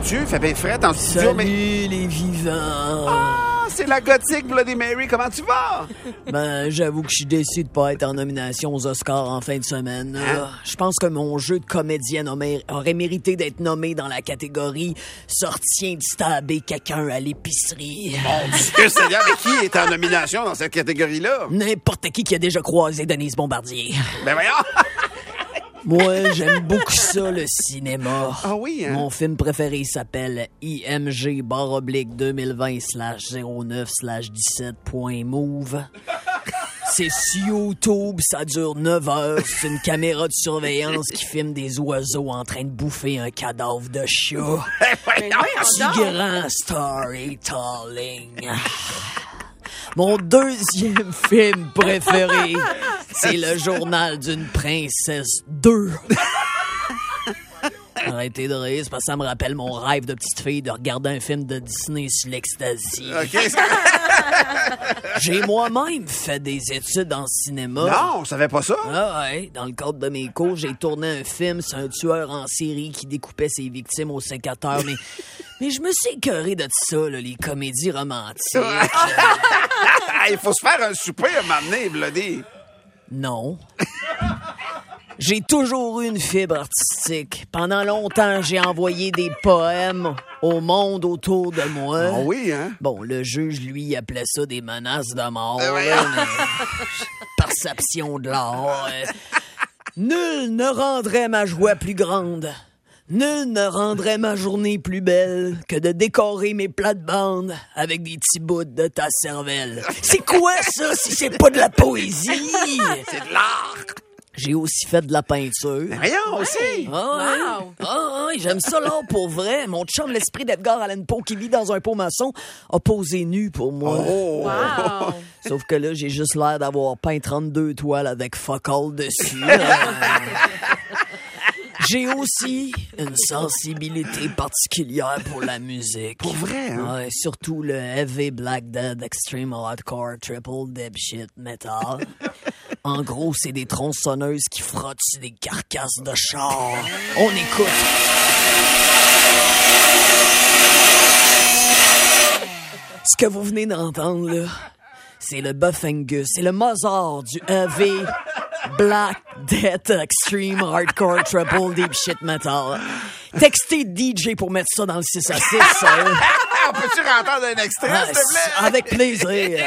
Dieu, il fait bien frais en studio. Salut les vivants. Ah, c'est la gothique Bloody Mary. Comment tu vas? Ben, j'avoue que je suis déçu de pas être en nomination aux Oscars en fin de semaine. Hein? Je pense que mon jeu de comédienne aurait mérité d'être nommé dans la catégorie « Sortien de stabber quelqu'un à l'épicerie ». Mon Dieu, Seigneur, mais qui est en nomination dans cette catégorie-là? N'importe qui a déjà croisé Denise Bombardier. Ben voyons! Moi, j'aime beaucoup ça, le cinéma. Ah oui, hein? Mon film préféré s'appelle IMG/2009/17.move. C'est sur YouTube, ça dure 9 heures. C'est une caméra de surveillance qui filme des oiseaux en train de bouffer un cadavre de chat. Petit grand storytelling. Mon deuxième film préféré, c'est Le Journal d'une princesse 2. Arrêtez de rire, c'est parce que ça me rappelle mon rêve de petite fille de regarder un film de Disney sur l'ecstasy. OK. J'ai moi-même fait des études en cinéma. Non, on savait pas ça. Ah ouais, dans le cadre de mes cours, j'ai tourné un film sur un tueur en série qui découpait ses victimes au sécateur, mais je me suis écœuré de ça, là, les comédies romantiques. Il faut se faire un souper à un moment donné, Bloody. Non. J'ai toujours eu une fibre artistique. Pendant longtemps, j'ai envoyé des poèmes au monde autour de moi. Ah oui, hein? Bon, le juge, lui, appelait ça des menaces de mort. Ouais. Mais perception de l'art. Nul ne rendrait ma joie plus grande. Nul ne rendrait ma journée plus belle que de décorer mes plates-bandes avec des petits bouts de ta cervelle. C'est quoi ça si c'est pas de la poésie? C'est de l'art! J'ai aussi fait de la peinture. Rien aussi! Ah, ouais. Ah, ouais, j'aime ça l'art pour vrai. Mon chum, l'esprit d'Edgar Allan Poe, qui vit dans un pot maçon, a posé nu pour moi. Oh! Wow! Sauf que là, j'ai juste l'air d'avoir peint 32 toiles avec fuck all dessus. J'ai aussi une sensibilité particulière pour la musique. Pour vrai, hein? Ouais, surtout le heavy, black death, extreme hardcore, triple dipshit metal. En gros, c'est des tronçonneuses qui frottent sur des carcasses de chars. On écoute. Ce que vous venez d'entendre, là, c'est le Buff Angus, c'est le Mozart du heavy, black death, extreme hardcore, triple deep shit metal. Textez DJ pour mettre ça dans le 6 à 6. On peut-tu rentendre un extrait, s'il te plaît? Avec plaisir.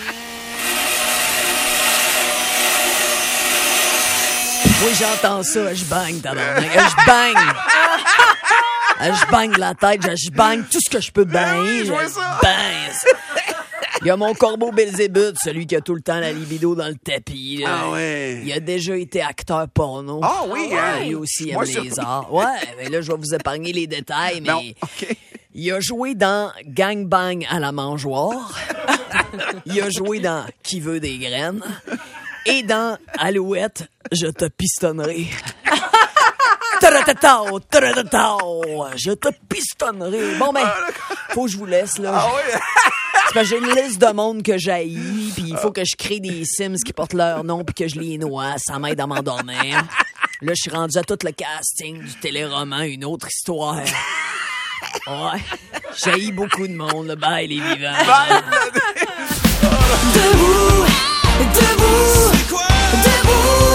Oui, j'entends ça, je bang, tabarnak. Je bang. Je bang la tête, je bang tout ce que je peux bang. je vois ça. Bang. Il y a mon corbeau Belzébuth, celui qui a tout le temps la libido dans le tapis. Là. Ah ouais. Il a déjà été acteur porno. Ah oui, hein? Lui aussi Moi, aime les arts. Ouais, mais là, je vais vous épargner les détails, mais Non, OK. il a joué dans Gangbang à la mangeoire. Il a joué dans Qui veut des graines. Et dans Alouette, je te pistonnerai. Taratatao, taratatao, je te pistonnerai. Bon, ben, faut que je vous laisse, là. Ah oui? C'est parce que j'ai une liste de monde que j'haïs, puis il faut que je crée des Sims qui portent leur nom puis que je les noie. Ça m'aide à m'endormir. Là, je suis rendu à tout le casting du téléroman Une autre histoire. Ouais. J'haïs beaucoup de monde, le bye, les vivants. Debout, debout, debout.